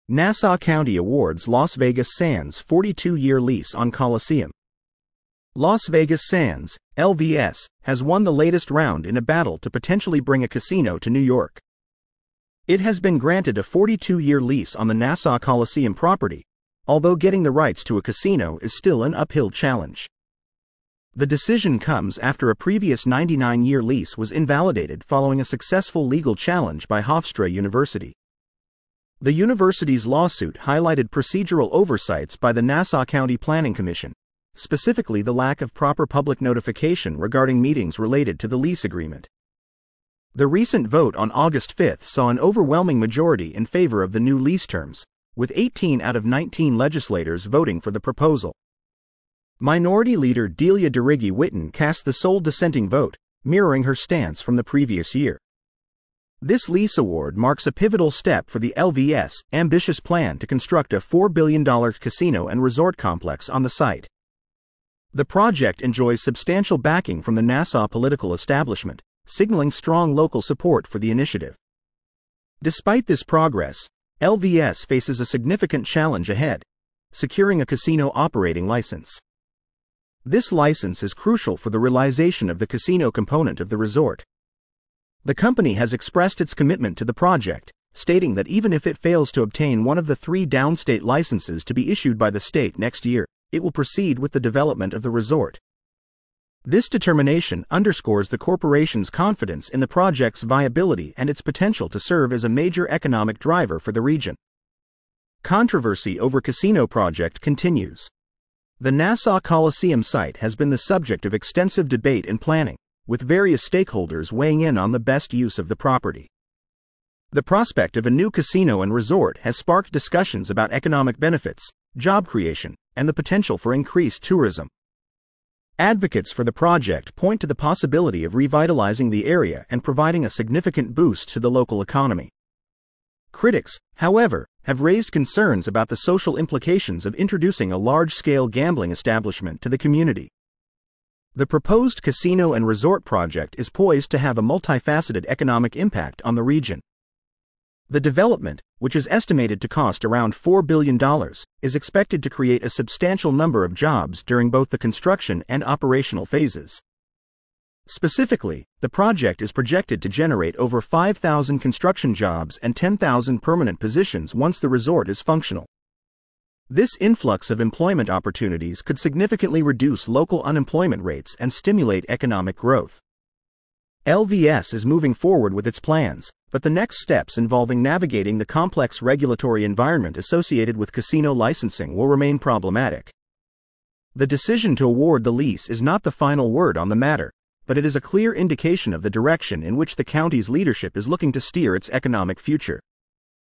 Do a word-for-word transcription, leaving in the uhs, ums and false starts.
Nassau County awards Las Vegas Sands forty-two year lease on Coliseum. Las Vegas Sands, L V S, has won the latest round in a battle to potentially bring a casino to New York. It has been granted a forty-two year lease on the Nassau Coliseum property, although getting the rights to a casino is still an uphill challenge. The decision comes after a previous ninety-nine year lease was invalidated following a successful legal challenge by Hofstra University. The university's lawsuit highlighted procedural oversights by the Nassau County Planning Commission, specifically the lack of proper public notification regarding meetings related to the lease agreement. The recent vote on August fifth saw an overwhelming majority in favor of the new lease terms, with eighteen out of nineteen legislators voting for the proposal. Minority Leader Delia DeRiggi-Whitten cast the sole dissenting vote, mirroring her stance from the previous year. This lease award marks a pivotal step for the L V S' ambitious plan to construct a four billion dollars casino and resort complex on the site. The project enjoys substantial backing from the Nassau political establishment, signaling strong local support for the initiative. Despite this progress, L V S faces a significant challenge ahead: securing a casino operating license. This license is crucial for the realization of the casino component of the resort. The company has expressed its commitment to the project, stating that even if it fails to obtain one of the three downstate licenses to be issued by the state next year, it will proceed with the development of the resort. This determination underscores the corporation's confidence in the project's viability and its potential to serve as a major economic driver for the region. Controversy over casino project continues. The Nassau Coliseum site has been the subject of extensive debate and planning, with various stakeholders weighing in on the best use of the property. The prospect of a new casino and resort has sparked discussions about economic benefits, job creation, and the potential for increased tourism. Advocates for the project point to the possibility of revitalizing the area and providing a significant boost to the local economy. Critics, however, have raised concerns about the social implications of introducing a large-scale gambling establishment to the community. The proposed casino and resort project is poised to have a multifaceted economic impact on the region. The development, which is estimated to cost around four billion dollars, is expected to create a substantial number of jobs during both the construction and operational phases. Specifically, the project is projected to generate over five thousand construction jobs and ten thousand permanent positions once the resort is functional. This influx of employment opportunities could significantly reduce local unemployment rates and stimulate economic growth. L V S is moving forward with its plans, but the next steps involving navigating the complex regulatory environment associated with casino licensing will remain problematic. The decision to award the lease is not the final word on the matter, but it is a clear indication of the direction in which the county's leadership is looking to steer its economic future.